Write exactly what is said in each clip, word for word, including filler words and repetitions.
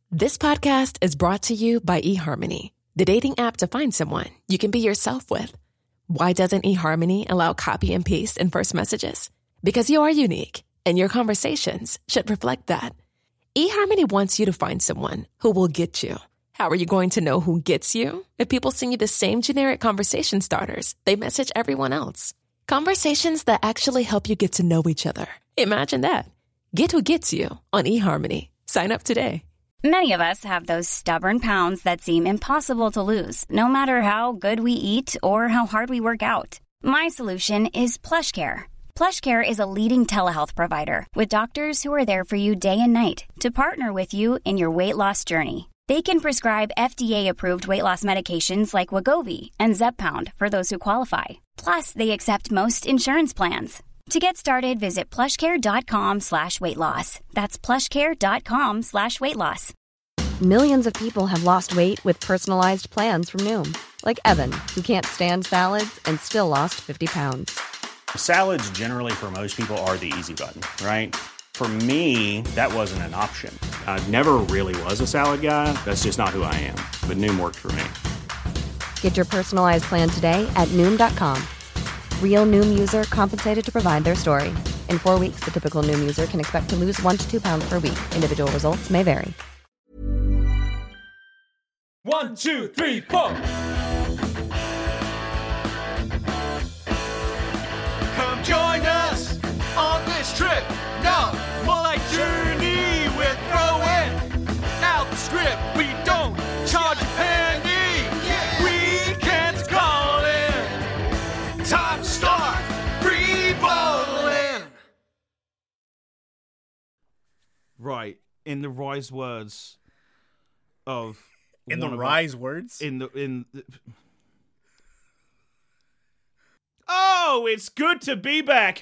This podcast is brought to you by eHarmony, the dating app to find someone you can be yourself with. Why doesn't eHarmony allow copy and paste in first messages? Because you are unique, and your conversations should reflect that. eHarmony wants you to find someone who will get you. How are you going to know who gets you? If people send you the same generic conversation starters they message everyone else. Conversations that actually help you get to know each other. Imagine that. Get who gets you on eHarmony. Sign up today. Many of us have those stubborn pounds that seem impossible to lose, no matter how good we eat or how hard we work out. My solution is PlushCare. PlushCare is a leading telehealth provider with doctors who are there for you day and night to partner with you in your weight loss journey. They can prescribe F D A-approved weight loss medications like Wegovy and Zepbound for those who qualify. Plus, they accept most insurance plans. To get started, visit plushcare.com slash weight loss. That's plushcare.com slash weight loss. Millions of people have lost weight with personalized plans from Noom. Like Evan, who can't stand salads and still lost fifty pounds. Salads generally for most people are the easy button, right? For me, that wasn't an option. I never really was a salad guy. That's just not who I am. But Noom worked for me. Get your personalized plan today at Noom dot com. Real Noom user compensated to provide their story. In four weeks, the typical Noom user can expect to lose one to two pounds per week. Individual results may vary. One, two, three, four. Come join us on this trip. No, more like journey. We're throwing out the script. We don't charge a penny. Weekends calling. Time to start free balling. Right, in the wise words of in the one of rise our- words in the in. The... Oh, it's good to be back.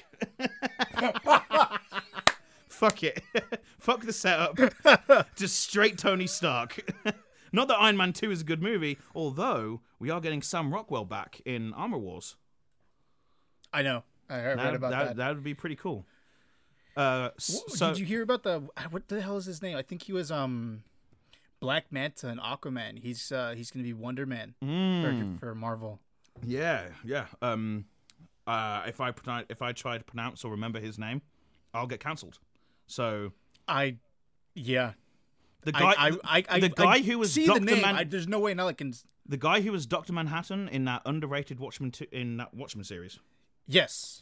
Fuck it. Fuck the setup. Just straight Tony Stark. Not that Iron Man two is a good movie, although we are getting Sam Rockwell back in Armor Wars. I know. I heard, that, read about that. that. That would be pretty cool. Uh, What- so, Did you hear about the what the hell is his name? I think he was um Black Manta and Aquaman. He's uh he's gonna be Wonder Man Mm. for, for Marvel. Yeah, yeah. Um, uh, if I pronounce, if I try to pronounce or remember his name, I'll get cancelled. So I, yeah. the guy, I, I, I, the I, guy I who was see Doctor the name. Man- I, there's no way now I can. the guy who was Doctor Manhattan in that underrated Watchmen two, in that Watchmen series. Yes.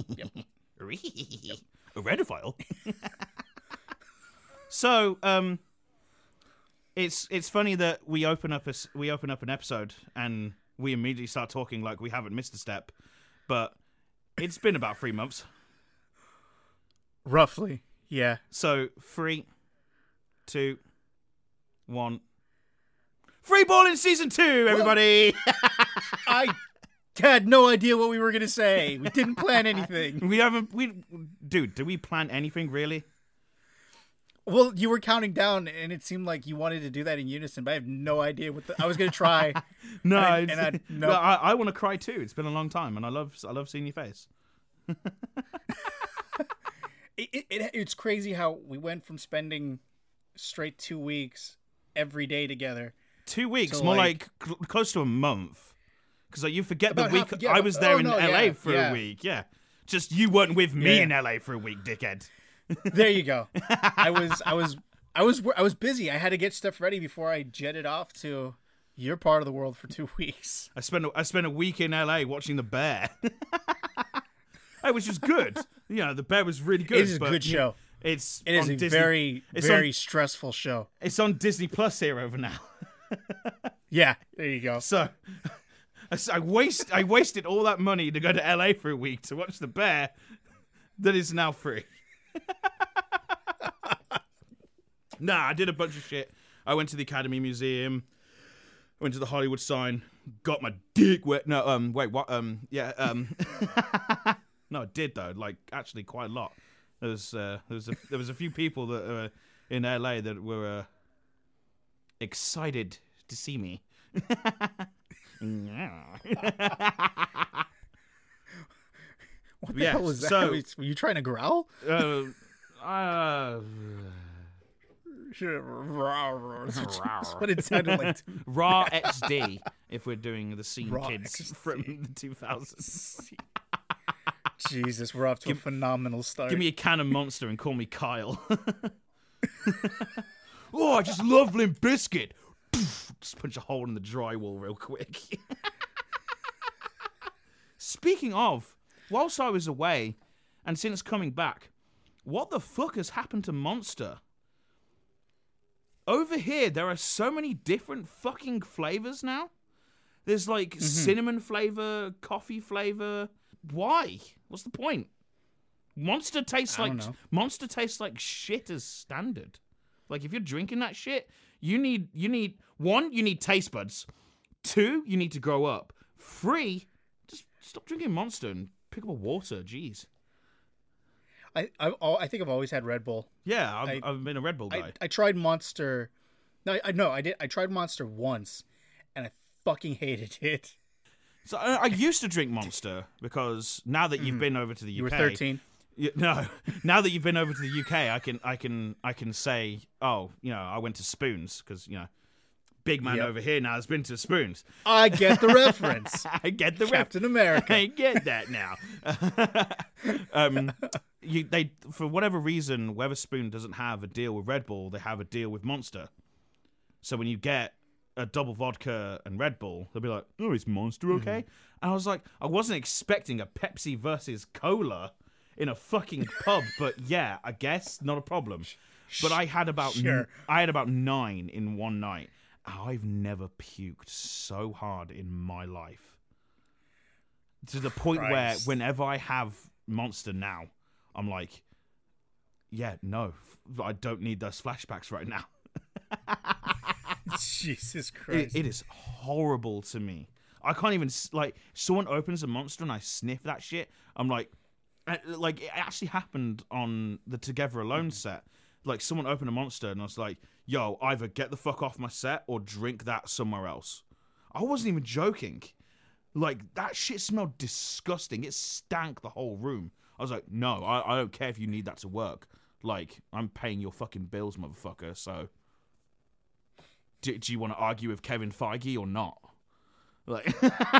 A redophile. So, um, it's it's funny that we open up a s- we open up an episode and we immediately start talking like we haven't missed a step, but it's been about three months. Roughly. Yeah. So three, two, one. Free ball in season two, everybody. I had no idea what we were gonna say. We didn't plan anything. we haven't. We, dude, do we plan anything really? Well, you were counting down, and it seemed like you wanted to do that in unison, but I have no idea what the, I was gonna try. No, and I, it's- and I, no. no, I, I want to cry too. It's been a long time, and I love I love seeing your face. It, it, it, it's crazy how we went from spending straight two weeks every day together. Two weeks, So, more like- like, cl- close to a month. Because like, you forget the About week half- yeah, I was there oh, in no, L A yeah, for yeah. a week. Yeah, just you weren't with me Yeah. in L A for a week, dickhead. There you go. I was, I was, I was, I was busy. I had to get stuff ready before I jetted off to your part of the world for two weeks. I spent a, I spent a week in L A watching The Bear. Hey, which was good. You know, The Bear was really good. It is a but, good you know, show. It's It is on a Disney- very, it's very on, stressful show. it's on Disney Plus here over now. Yeah, there you go. So I s- I waste I wasted all that money to go to L A for a week to watch The Bear that is now free. Nah, I did a bunch of shit. I went to the Academy Museum, went to the Hollywood sign, got my dick wet. No, um, wait, what? Um, yeah, um, no, I did though. Like, actually, quite a lot. There was, uh, there was, a, there was a few people that were in L A that were uh, excited to see me. What the Yeah, hell was that? so- Were you trying to growl? uh, uh, That's what it sounded like. To me. Raw X D, if we're doing the scene Raw kids X D. from the two thousands. Jesus, we're off to Give- a phenomenal start. Give me a can of Monster and call me Kyle. Oh, I just love Limp Bizkit. Just punch a hole in the drywall real quick. Speaking of, whilst I was away, and since coming back, what the fuck has happened to Monster? Over here, there are so many different fucking flavors now. There's like mm-hmm. cinnamon flavor, coffee flavor. Why? What's the point? Monster tastes I like don't know. Monster tastes like shit as standard. Like if you're drinking that shit, you need you need one, you need taste buds. Two, you need to grow up. Three, just stop drinking Monster and pick up a water. Jeez. I, I I think I've always had Red Bull. Yeah, I've, I, I've been a Red Bull guy. I, I tried Monster. No, I no, I did. I tried Monster once, and I fucking hated it. So I, I used to drink Monster because now that you've Mm. been over to the U K, You were thirteen. You, no, now that you've been over to the U K, I can I can I can say, oh, you know, I went to Spoons because you know, big man Yep. over here now has been to Spoons. I get the reference. I get the Captain ref- America. I get that now. um, you they for whatever reason, Weatherspoon doesn't have a deal with Red Bull. They have a deal with Monster. So when you get a double vodka and Red Bull, they'll be like, "Oh, is Monster okay?" Mm-hmm. And I was like, I wasn't expecting a Pepsi versus Cola in a fucking pub, but yeah, I guess not a problem. But I had about Sure. I had about nine in one night. I've never puked so hard in my life. To the point Christ. where whenever I have Monster now, I'm like, yeah, no, I don't need those flashbacks right now. Jesus It, Christ. it is horrible to me. I can't even, s- like, someone opens a Monster and I sniff that shit. I'm like, uh, like, it actually happened on the Together Alone set. Like, someone opened a Monster and I was like, yo, either get the fuck off my set or drink that somewhere else. I wasn't even joking. Like, that shit smelled disgusting. It stank the whole room. I was like, no, I, I don't care if you need that to work. Like, I'm paying your fucking bills, motherfucker, so... Do, do you want to argue with Kevin Feige or not? Like,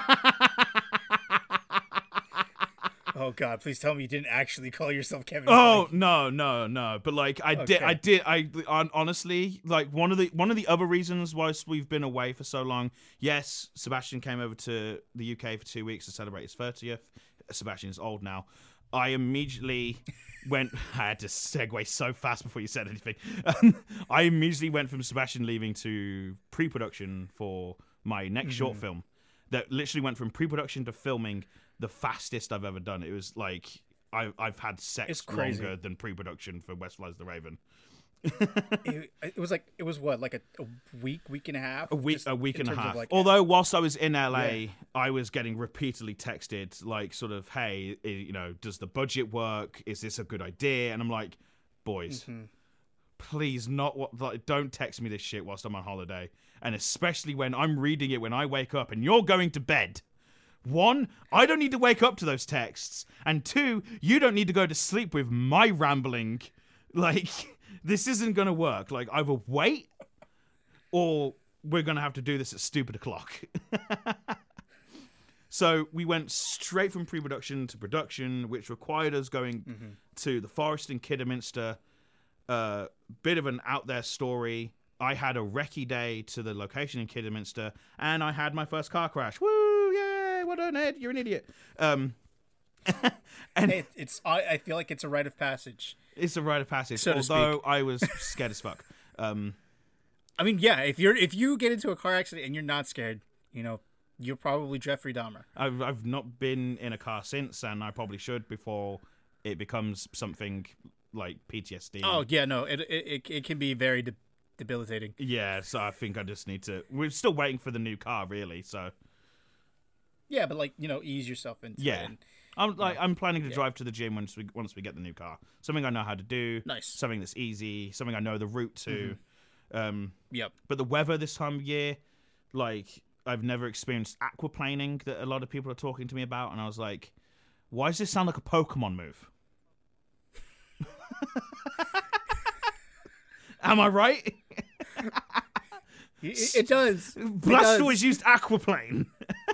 Oh God! Please tell me you didn't actually call yourself Kevin. oh Feige. no, no, no. But like, I did, Okay. I did, I hon- honestly like one of the one of the other reasons why we've been away for so long. Yes, Sebastian came over to the U K for two weeks to celebrate his thirtieth. Sebastian's old now. I immediately went. I had to segue so fast before you said anything. Um, I immediately went from Sebastian leaving to pre-production for my next Mm-hmm. short film. That literally went from pre-production to filming the fastest I've ever done. It was like I, I've had sex It's crazy. longer than pre-production for West Flies the Raven. It, it was like it was what like a, a week, week and a half. A week, Just a week in and a terms of, half. like, Although whilst I was in L A, Yeah. I was getting repeatedly texted, like, sort of, "Hey, i- you know, does the budget work? Is this a good idea?" And I'm like, "Boys, Mm-hmm. please, not what. Like, don't text me this shit whilst I'm on holiday, and especially when I'm reading it when I wake up and you're going to bed." One, I don't need to wake up to those texts, and two, you don't need to go to sleep with my rambling. Like, this isn't gonna work. Like, either wait, or we're gonna have to do this at stupid o'clock. So we went straight from pre-production to production, which required us going Mm-hmm. to the forest in Kidderminster. A uh, bit of an out there story. I had a recce day to the location in Kidderminster, and I had my first car crash. Woo! Yay! Well done, Ed. You're an idiot. Um, and It, it's I, I feel like it's a rite of passage. it's a rite of passage. So to although speak. I was scared as fuck. Um, I mean, yeah, if you're if you get into a car accident and you're not scared, you know, you're probably Jeffrey Dahmer. I've I've not been in a car since, and I probably should before it becomes something like P T S D. Oh yeah, no, it it it, it can be very de- debilitating. Yeah, so I think I just need to. We're still waiting for the new car, really. So Yeah, but like you know, ease yourself into yeah, it. And, I'm like I'm planning to drive to the gym once we once we get the new car. Something I know how to do. Nice. Something that's easy. Something I know the route to. Um, yep. but the weather this time of year, like I've never experienced aquaplaning that a lot of people are talking to me about, and I was like, why does this sound like a Pokemon move? Am I right? It, it does. Blastoise used Aquaplane.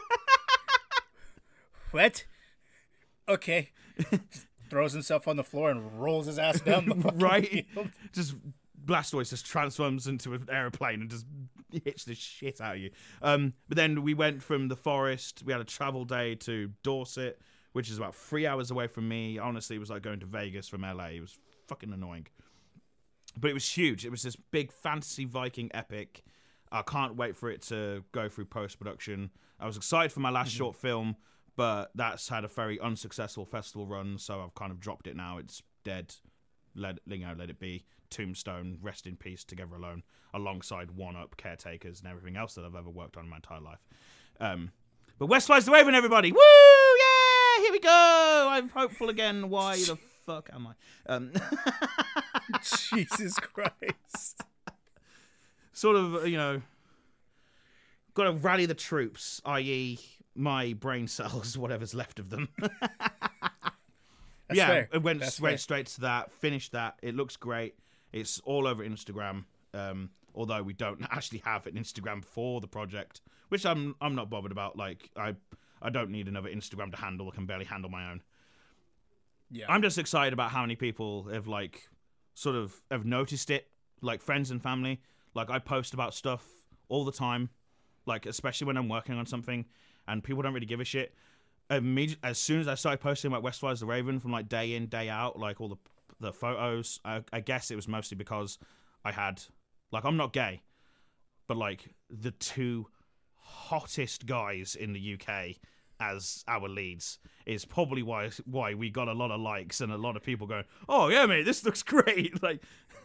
What? Okay. Throws himself on the floor and rolls his ass down the fucking Right? field. Just Blastoise just transforms into an aeroplane and just hits the shit out of you. Um, but then we went from the forest. We had a travel day to Dorset, which is about three hours away from me. Honestly, it was like going to Vegas from L A. It was fucking annoying. But it was huge. It was this big fantasy Viking epic. I can't wait for it to go through post-production. I was excited for my last mm-hmm. short film, but that's had a very unsuccessful festival run, so I've kind of dropped it now. It's dead. Let, you know, let it be. Tombstone, rest in peace, Together Alone, alongside One Up, Caretakers, and everything else that I've ever worked on in my entire life. Um, but West Flies the Raven, everybody! Woo! Yeah! Here we go! I'm hopeful again. Why the fuck am I? Um, Jesus Christ. Sort of, you know, got to rally the troops, that is my brain cells, whatever's left of them. That's yeah, fair. it went That's straight, fair. straight to that, finished that. It looks great. It's all over Instagram, um, although we don't actually have an Instagram for the project, which I'm I'm not bothered about. Like, I, I don't need another Instagram to handle. I can barely handle my own. Yeah. I'm just excited about how many people have, like, sort of have noticed it, like friends and family. Like, I post about stuff all the time, like, especially when I'm working on something, and people don't really give a shit. Immediate, as soon as I started posting about West Flies the Raven from, like, day in, day out, like, all the the photos, I, I guess it was mostly because I had, like, I'm not gay, but, like, the two hottest guys in the U K as our leads is probably why why we got a lot of likes and a lot of people going, oh, yeah, mate, this looks great. Like...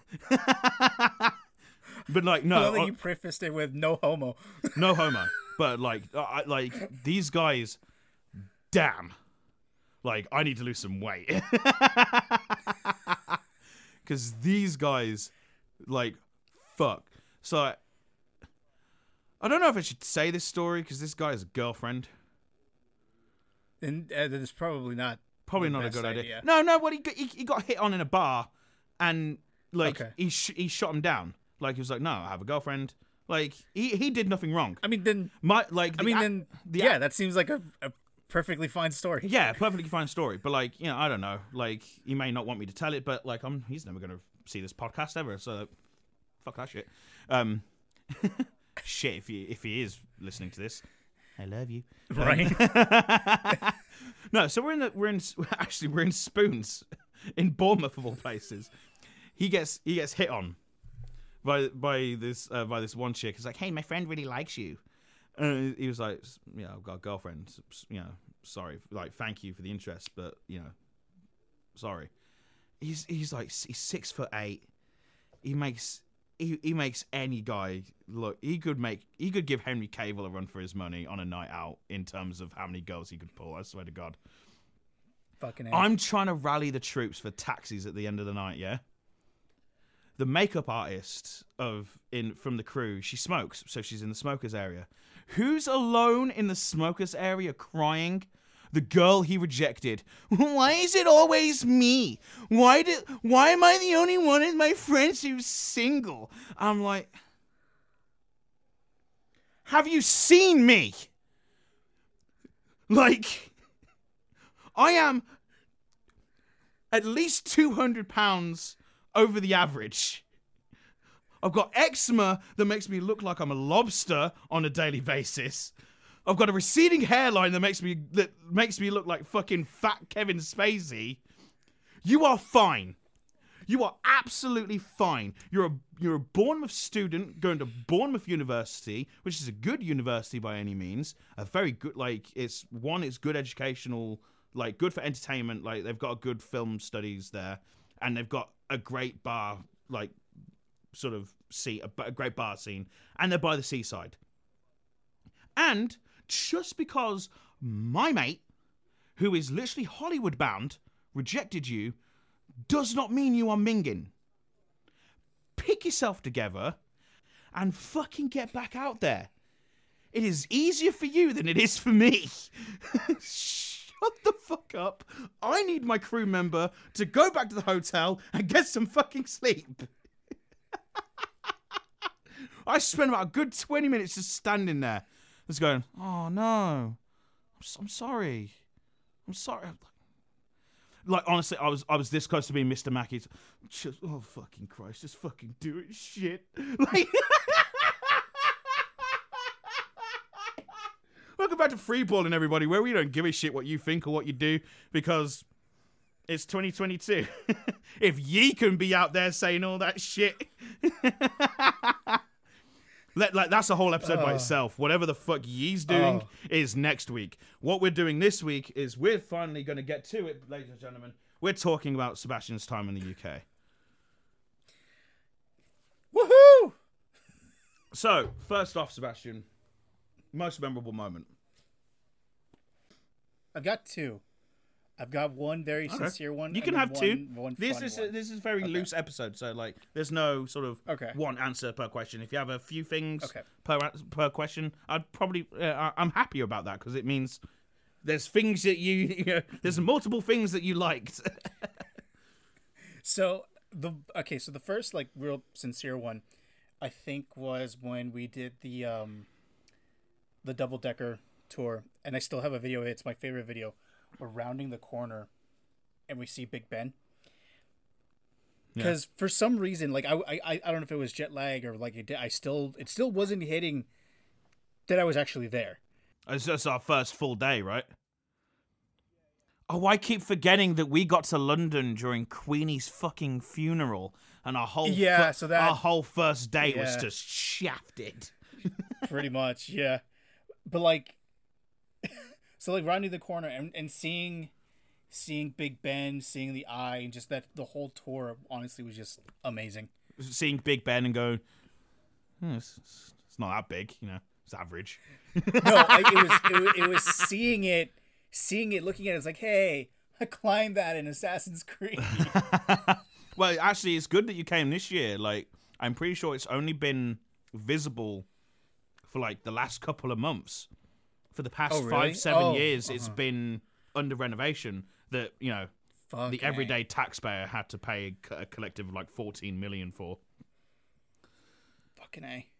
But like no, I love that you prefaced it with no homo. No homo. But like, I, like these guys, damn, like I need to lose some weight because these guys, like, fuck. So I, I don't know if I should say this story because this guy has a girlfriend. And uh, that's probably not probably the not a best good idea. idea. No, no. Well, he got, he, he got hit on in a bar, and like Okay. he sh- he shot him down. Like, he was like, no, I have a girlfriend. Like, he, he did nothing wrong. I mean, then. My like. I the mean, a- then. the yeah, a- that seems like a, a perfectly fine story. yeah, perfectly fine story. But like, you know, I don't know. Like, he may not want me to tell it, but like, I'm he's never gonna see this podcast ever. So, fuck that shit. Um, shit. If he if he is listening to this, I love you. Right. Um, no, so we're in the we're in actually we're in Spoons in Bournemouth of all places. He gets he gets hit on by by this uh, by this one chick. It's like, hey, my friend really likes you. And he was like, yeah, I've got a girlfriend. You know, sorry, like, thank you for the interest, but you know, sorry. He's he's like he's six foot eight. He makes he he makes any guy look. He could make he could give Henry Cavill a run for his money on a night out in terms of how many girls he could pull. I swear to God. Fucking A. I'm trying to rally the troops for taxis at the end of the night. Yeah. The makeup artist of in from the crew, she smokes, so she's in the smokers area. Who's alone in the smokers area crying? The girl he rejected. Why is it always me? Why did? Why am I the only one in my friends who's single? I'm like, have you seen me? Like, I am at least two hundred pounds over the average. I've got eczema that makes me look like I'm a lobster on a daily basis. I've got a receding hairline that makes me that makes me look like fucking fat Kevin Spacey. You are fine. You are absolutely fine. You're a you're a Bournemouth student going to Bournemouth University, which is a good university by any means. A very good, like, it's one, it's good educational, like, good for entertainment. Like, they've got good film studies there, and they've got a great bar, like, sort of see a, a great bar scene, and they're by the seaside. And just because my mate, who is literally Hollywood bound, rejected you, does not mean you are minging. Pick yourself together and fucking get back out there. It is easier for you than it is for me. Shut the fuck up. I need my crew member to go back to the hotel and get some fucking sleep. I spent about a good twenty minutes just standing there, just going, "Oh no, I'm, so, I'm sorry, I'm sorry." Like honestly, I was I was this close to being Mister Mackey. Just, oh fucking Christ, just fucking do it, shit. Like, welcome back to Freeballing, everybody, where we don't give a shit what you think or what you do because it's twenty twenty-two. If ye can be out there saying all that shit, Let, like that's a whole episode uh, by itself. Whatever the fuck ye's doing uh, is next week. What we're doing this week is we're finally going to get to it, ladies and gentlemen. We're talking about Sebastian's time in the U K. Woohoo! So, first off, Sebastian, most memorable moment. I've got two. I've got one very okay. sincere one. You can have one, two. One this is one. A, this is a very okay. loose episode, so like, there's no sort of okay. one answer per question. If you have a few things okay. per per question, I'd probably uh, I'm happy about that because it means there's things that you, you know, there's multiple things that you liked. So the okay, so the first like real sincere one, I think was when we did the um the double decker tour, and I still have a video. It's my favorite video. We're rounding the corner, and we see Big Ben. Because yeah. for some reason, like I, I, I don't know if it was jet lag or like it did, I still, it still wasn't hitting that I was actually there. It's just our first full day, right? Oh, I keep forgetting that we got to London during Queenie's fucking funeral, and our whole yeah, fir- so that our whole first day yeah. was just shafted. Pretty much, yeah. But like. So like rounding the corner and, and seeing seeing Big Ben, seeing the eye, and just that the whole tour honestly was just amazing. Seeing Big Ben and going, hmm, it's, it's not that big, you know, it's average. No, I, it was it, was- it was seeing it, seeing it, looking at it. It's like, hey, I climbed that in Assassin's Creed. Well, actually, it's good that you came this year. Like, I'm pretty sure it's only been visible for like the last couple of months. For the past oh, really? five, seven oh, years, uh-huh. it's been under renovation that, you know, Fuck the me. everyday taxpayer had to pay a collective of like fourteen million for. Fucking A.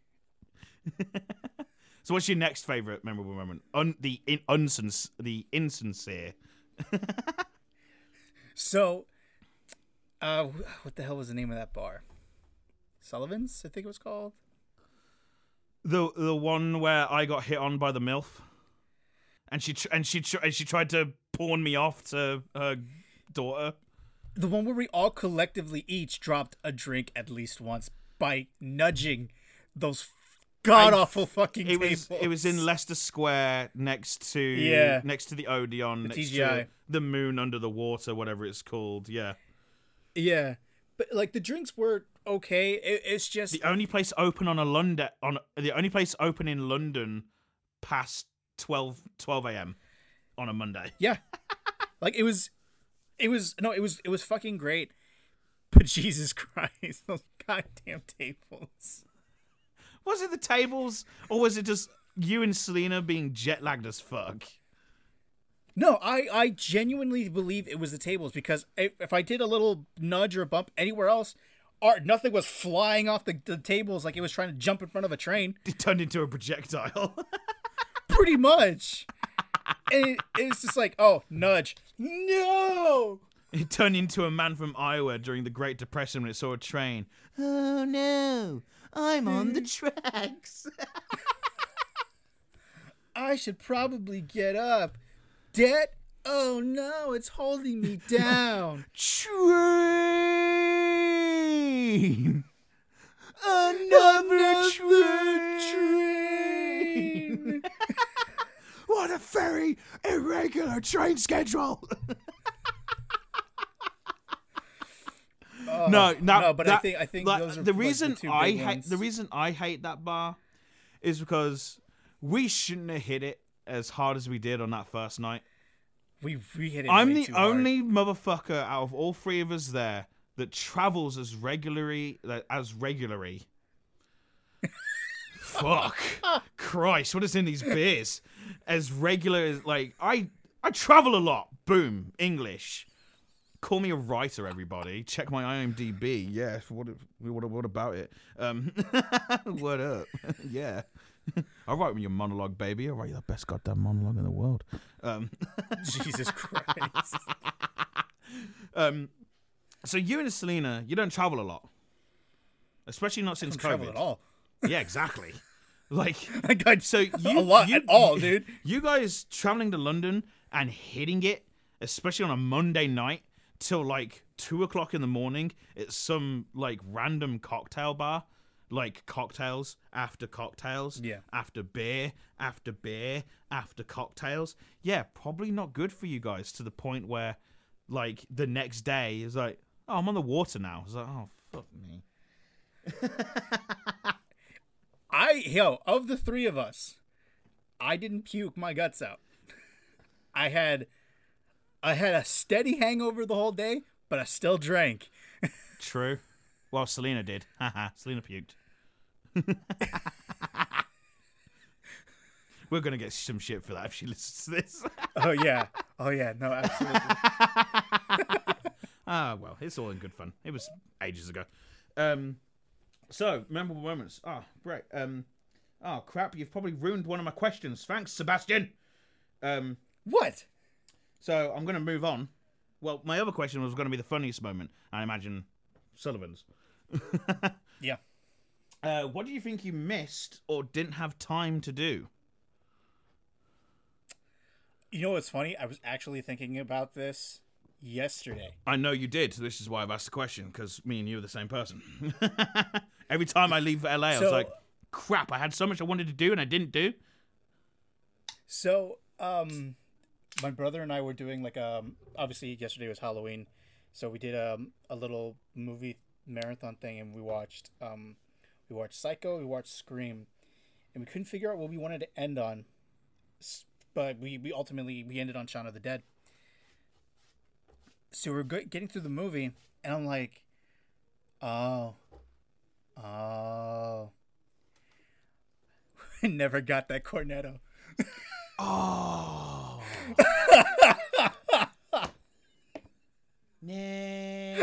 So what's your next favourite memorable moment? Un- the in- unsens- the insincere. So, uh, what the hell was the name of that bar? Sullivan's, I think it was called. The the one where I got hit on by the MILF. And she tr- and she tr- and she tried to pawn me off to her daughter. The one where we all collectively each dropped a drink at least once by nudging those god awful fucking it tables. Was, it was in Leicester Square next to yeah. next to the Odeon, the next T G I. to the Moon Under the Water, whatever it's called. Yeah. Yeah, but like the drinks were okay. It, it's just the only place open on a London on the only place open in London past twelve a.m. on a Monday. Yeah. Like it was it was no, it was it was fucking great. But Jesus Christ, those goddamn tables. Was it the tables or was it just you and Selena being jet lagged as fuck? No, I, I genuinely believe it was the tables because if, if I did a little nudge or bump anywhere else, art nothing was flying off the, the tables like it was trying to jump in front of a train. It turned into a projectile. Pretty much. And it, it's just like, oh, nudge. No! It turned into a man from Iowa during the Great Depression when it saw a train. Oh no, I'm on the tracks. I should probably get up. Debt? Oh no, it's holding me down. Train! Another, Another train! train. What a very irregular train schedule. uh, no, no, no, but that, I think I think like, those are the like, reason the two I big hate ones. the reason I hate that bar is because we shouldn't have hit it as hard as we did on that first night. We we hit it. I'm way the too hard. only motherfucker out of all three of us there that travels as regularly as regularly. Fuck, Christ! What is in these beers? As regular as like I I travel a lot. Boom, English. Call me a writer, everybody. Check my I M D B. Yeah, what what, what about it? Um, what up? Yeah. I'll write me your monologue, baby. I'll write you the best goddamn monologue in the world. Um, Jesus Christ. um, so you and Selena, you don't travel a lot. Especially not since I don't COVID. travel at all. Yeah, exactly. Like, I got so you, a lot you, at all, dude. You guys traveling to London and hitting it, especially on a Monday night, till like two o'clock in the morning at some like random cocktail bar, like cocktails after cocktails, yeah, after beer, after beer, after cocktails. Yeah, probably not good for you guys to the point where, like, the next day is like, oh, I'm on the water now. It's like, oh, fuck me. I yo of the three of us, I didn't puke my guts out. I had, I had a steady hangover the whole day, but I still drank. True. Well, Selena did. Haha. Selena puked. We're gonna get some shit for that if she listens to this. Oh yeah. Oh yeah. No, absolutely. Ah, well, it's all in good fun. It was ages ago. Um. So, memorable moments. Oh, great. Um, oh, crap. You've probably ruined one of my questions. Thanks, Sebastian. Um, what? So, I'm going to move on. Well, my other question was going to be the funniest moment. I imagine Sullivan's. Yeah. Uh, what do you think you missed or didn't have time to do? You know what's funny? I was actually thinking about this yesterday. I know you did. So this is why I've asked the question, because me and you are the same person. Every time I leave L A, so, I was like, crap, I had so much I wanted to do and I didn't do. So, um, my brother and I were doing like, um, obviously yesterday was Halloween. So we did um, a little movie marathon thing and we watched, um, we watched Psycho, we watched Scream, and we couldn't figure out what we wanted to end on. But we, we ultimately, we ended on Shaun of the Dead. So we're getting through the movie, and I'm like, oh, oh. I never got that cornetto. Oh. Nah.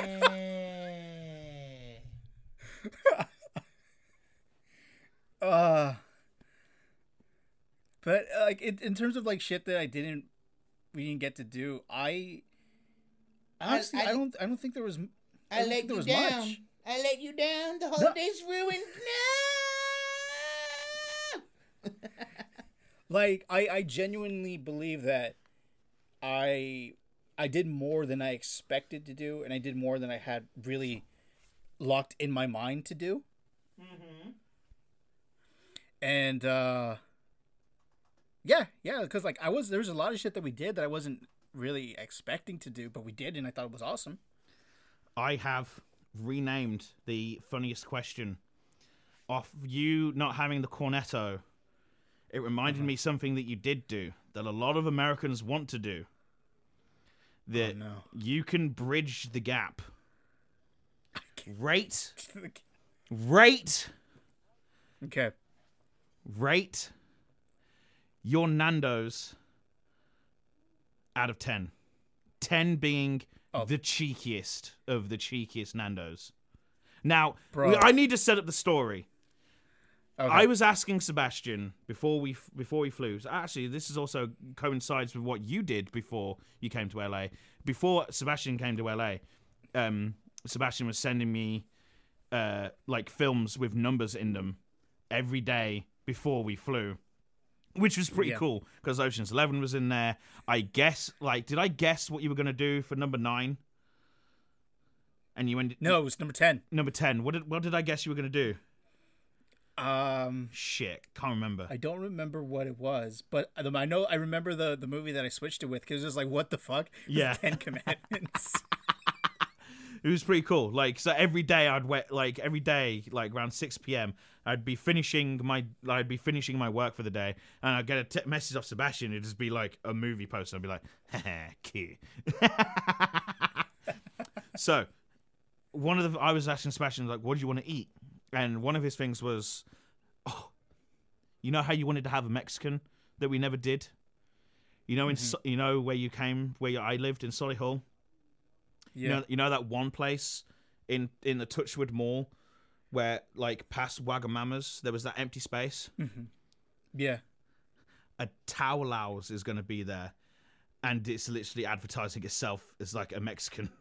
uh, but, uh, like, in, in terms of, like, shit that I didn't, we didn't get to do, I... Honestly, I, I, I don't. I don't think there was. I, I let you down. Much. I let you down. The holiday's no. ruined. No. Like I, I genuinely believe that I, I did more than I expected to do, and I did more than I had really locked in my mind to do. Mm-hmm. And uh, yeah, yeah, because like I was, there was a lot of shit that we did that I wasn't really expecting to do, but we did, and I thought it was awesome. I have renamed the funniest question off you not having the cornetto. It reminded uh-huh. me something that you did do that a lot of Americans want to do. That oh, no. You can bridge the gap. Rate. Rate. Okay. Rate your Nando's out of ten. ten being oh. the cheekiest of the cheekiest Nando's. Now, we, I need to set up the story. Okay. I was asking Sebastian before we before we flew. So actually, this is also coincides with what you did before you came to L A. Before Sebastian came to L A, um, Sebastian was sending me uh, like films with numbers in them every day before we flew. Which was pretty yeah. cool, because Ocean's Eleven was in there. I guess, like, did I guess what you were going to do for number nine? And you ended... No, it was number ten. Number ten. What did what did I guess you were going to do? Um... Shit, can't remember. I don't remember what it was, but I know I remember the, the movie that I switched it with, because it was like, what the fuck? Yeah. Ten Commandments. It was pretty cool. Like, so every day I'd wet, like every day, like around six p.m. I'd be finishing my, I'd be finishing my work for the day, and I'd get a t- message off Sebastian. It'd just be like a movie poster. I'd be like, haha, cute. So, one of the, I was asking Sebastian, like, what do you want to eat? And one of his things was, oh, you know how you wanted to have a Mexican that we never did? You know, in mm-hmm. you know where you came, where I lived in Solihull? Yeah. You know, you know that one place in in the Touchwood Mall where, like, past Wagamama's, there was that empty space. Mm-hmm. Yeah. A Towel House is going to be there, and it's literally advertising itself as like a Mexican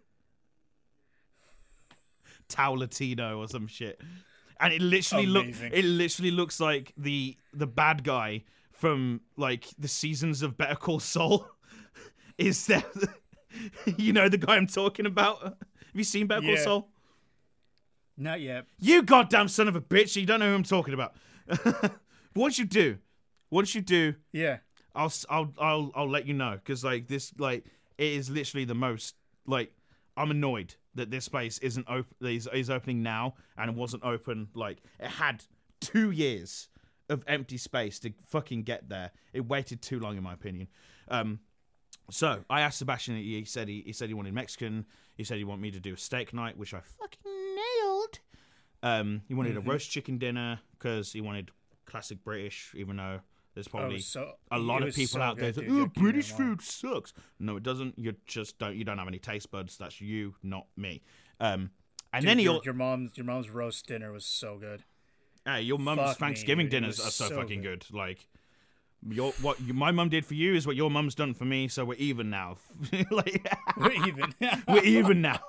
Towel Latino or some shit. And it literally look it literally looks like the the bad guy from like the seasons of Better Call Saul. Is there? You know the guy I'm talking about? Have you seen Better Call Yeah. Saul? Not yet. You goddamn son of a bitch! You don't know who I'm talking about. Once you do, once you do, Yeah. I'll I'll I'll I'll let you know, because like this like it is literally the most like I'm annoyed that this space isn't open is, is opening now, and it wasn't open like it had two years of empty space to fucking get there. It waited too long in my opinion. Um so I asked Sebastian, he said he, he said he wanted Mexican, he said he wanted me to do a steak night, which I fucking nailed. Um he wanted Mm-hmm. a roast chicken dinner because he wanted classic British, even though there's probably Oh, so- a lot it of was people so out there good, that, dude. oh, You're kidding, British wow. food sucks. No, it doesn't. You just don't. You don't have any taste buds. That's you, not me. Um, and Dude, then your, he'll. your mom's your mom's roast dinner was so good. Hey, your mum's Fuck me, Thanksgiving dude. It dinners was are so, so fucking good. good. Like, your what you, my mum did for you is what your mum's done for me. So we're even now. Like, We're even. we're even now.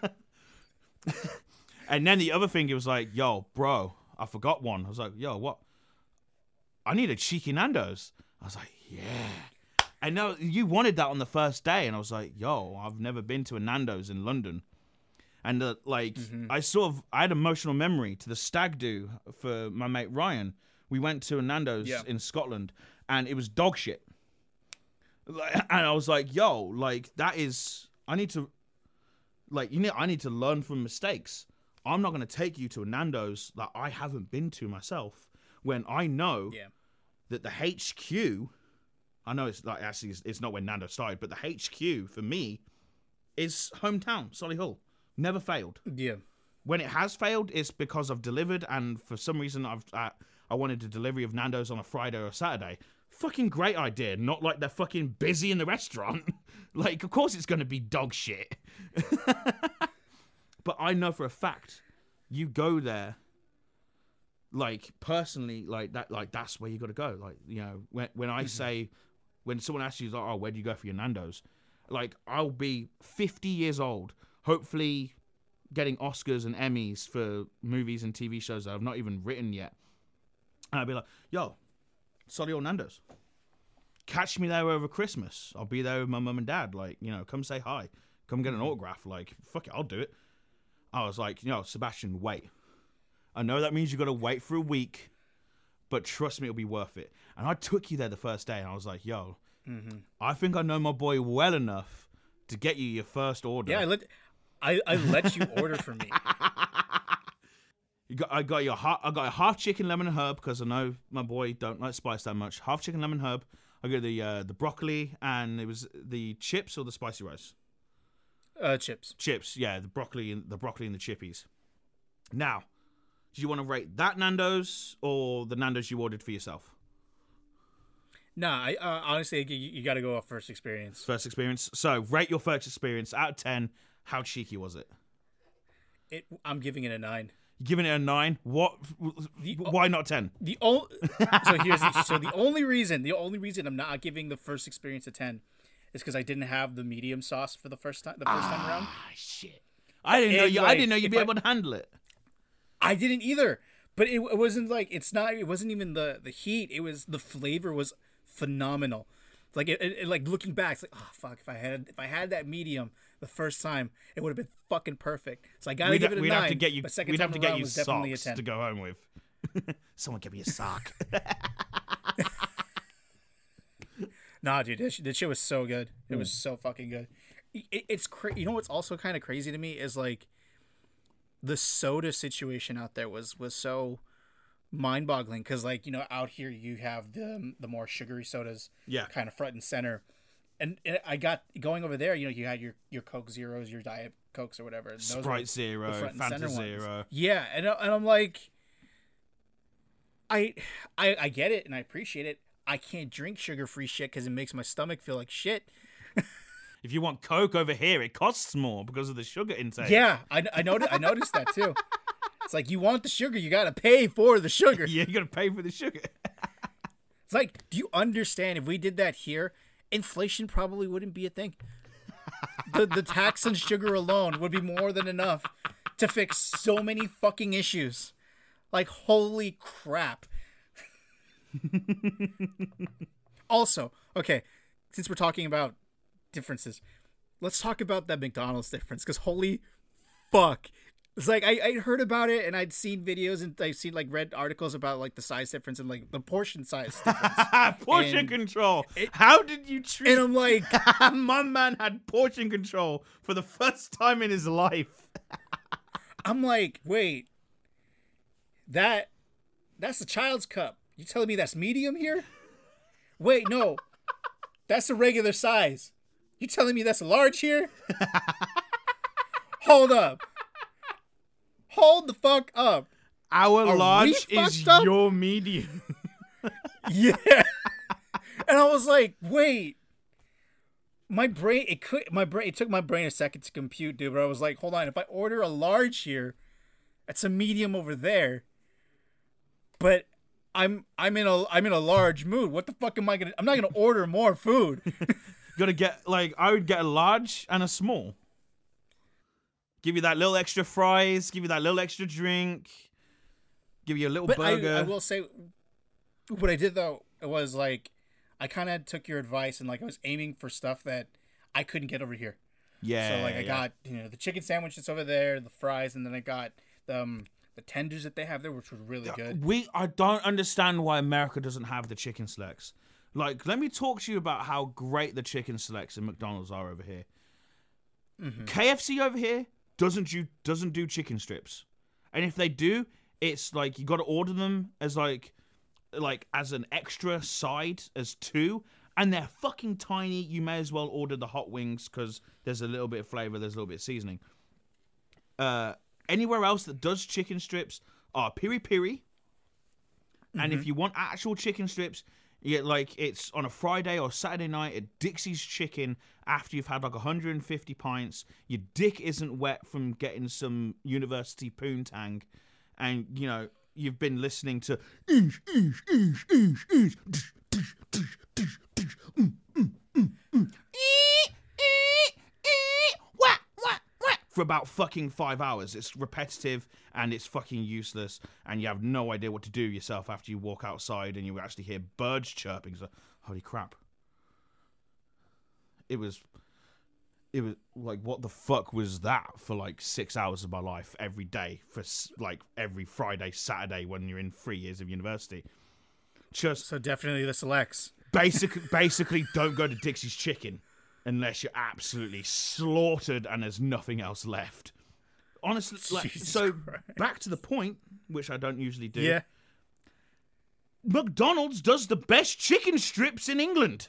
And then the other thing, it was like, yo, bro, I forgot one. I was like, yo, what? I need a cheeky Nando's. I was like, yeah. And no, you wanted that on the first day, and I was like, yo, I've never been to a Nando's in London. And uh, like, Mm-hmm. I sort of, I had emotional memory to the stag do for my mate Ryan. We went to a Nando's Yeah. in Scotland, and it was dog shit. Like, and I was like, yo, like, that is, I need to, like, you know, I need to learn from mistakes. I'm not going to take you to a Nando's that I haven't been to myself when I know Yeah. that the H Q, I know it's like actually it's, it's not when Nando started, but the H Q for me is hometown, Solihull. Never failed. Yeah. When it has failed, it's because I've delivered, and for some reason I've uh, I wanted a delivery of Nando's on a Friday or a Saturday. Fucking great idea. Not like they're fucking busy in the restaurant. Like, of course it's going to be dog shit. But I know for a fact, you go there. Like, personally, like that, like that's where you got to go. Like, you know, when when I say, when someone asks you, like, oh, where do you go for your Nando's? Like, I'll be fifty years old, hopefully getting Oscars and Emmys for movies and T V shows that I've not even written yet. And I'll be like, yo, Solihull Nando's. Catch me there over Christmas. I'll be there with my mum and dad. Like, you know, come say hi. Come get an autograph. Like, fuck it, I'll do it. I was like, you know, Sebastian, wait. I know that means you got to wait for a week, but trust me, it'll be worth it. And I took you there the first day, and I was like, yo, Mm-hmm. I think I know my boy well enough to get you your first order. Yeah. I let I, I let you order for me. You got, I got your half, I got a half chicken lemon and herb because I know my boy don't like spice that much. Half chicken lemon herb. I got the uh, the broccoli, and it was the chips or the spicy rice. Uh, chips. Chips, yeah, the broccoli and the broccoli and the chippies. Now, do you want to rate that Nando's or the Nando's you ordered for yourself? Nah, I uh, honestly, you, you got to go off first experience. First experience. So, rate your first experience out of ten. How cheeky was it? It. I'm giving it a nine. You giving it a nine? What? The- Why not ten? The only so here's the, so the only reason the only reason I'm not giving the first experience a ten is because I didn't have the medium sauce for the first time the first time around. Ah, shit. I didn't know And, you. I like, didn't know you'd if be I- able to handle it. I didn't either, but it, it wasn't like it's not. It wasn't even the the heat. It was the flavor was phenomenal. Like it, it, it- like looking back, it's like oh fuck. If I had if I had that medium the first time, it would have been fucking perfect. So I gotta We'd, give it a we'd nine. have to get you. But second We'd time have to get around you was definitely a socks ten. to go home with. Someone give me a sock. Nah, dude, this, this shit was so good. It was so fucking good. It, it's cra- You know what's also kind of crazy to me is like the soda situation out there was was so mind-boggling because like you know out here you have the the more sugary sodas, Yeah. kind of front and center. And, and I got going over there. You know, you had your your Coke Zeros, your Diet Cokes, or whatever. and those were Sprite the Zero, front and Fanta center ones. Zero. Yeah, and I- and I'm like, I I I get it and I appreciate it. I can't drink sugar free shit because it makes my stomach feel like shit. If you want Coke over here, it costs more because of the sugar intake. Yeah, I I noticed I noticed that too. It's like you want the sugar, you gotta pay for the sugar. Yeah, you gotta pay for the sugar. It's like, do you understand if we did that here, inflation probably wouldn't be a thing. The the tax on sugar alone would be more than enough to fix so many fucking issues. Like, holy crap. Also, okay, since we're talking about differences, let's talk about that McDonald's difference, because holy fuck. It's like, I, I heard about it, and I'd seen videos, and I've seen, like, read articles about, like, the size difference and, like, the portion size difference. Portion And control. it- How did you treat... And I'm like, My man had portion control for the first time in his life. I'm like, wait, that, that's a child's cup. You telling me that's medium here? Wait, no, that's a regular size. You telling me that's a large here? Hold up. Hold the fuck up. Our Are large we is fucked up? your medium. Yeah. And I was like, wait. My brain, it could, my brain, it took my brain a second to compute, dude. But I was like, hold on, if I order a large here, that's a medium over there. But I'm, I'm in a, I'm in a large mood. What the fuck am I gonna? I'm not gonna order more food. Gotta get, like, I would get a large and a small. Give you that little extra fries, give you that little extra drink, give you a little But I, burger. I will say, what I did though was like, I kind of took your advice and like I was aiming for stuff that I couldn't get over here. yeah. So like I yeah. got, you know, the chicken sandwich that's over there, the fries, and then I got the um, the tenders that they have there, which were really good. We, I don't understand why America doesn't have the chicken selects. Like, let me talk to you about how great the chicken selects in McDonald's are over here. Mm-hmm. K F C over here doesn't do doesn't do chicken strips, and if they do, it's like you got to order them as like like as an extra side as two, and they're fucking tiny. You may as well order the hot wings because there's a little bit of flavor, there's a little bit of seasoning. Uh, anywhere else that does chicken strips are Piri Piri, and if you want actual chicken strips, you get like it's on a Friday or Saturday night at Dixie's Chicken after you've had like one hundred fifty pints. Your dick isn't wet from getting some university poontang, and you know you've been listening to for about fucking five hours. It's repetitive and it's fucking useless, and you have no idea what to do yourself after you walk outside and you actually hear birds chirping. So, holy crap. It was, it was like, what the fuck was that for like six hours of my life every day for s- like every Friday, Saturday when you're in three years of university. Just So definitely the selects. basic, basically don't go to Dixie's Chicken unless you're absolutely slaughtered and there's nothing else left. Honestly, like, Jesus so Christ. back to the point, which I don't usually do. Yeah. McDonald's does the best chicken strips in England.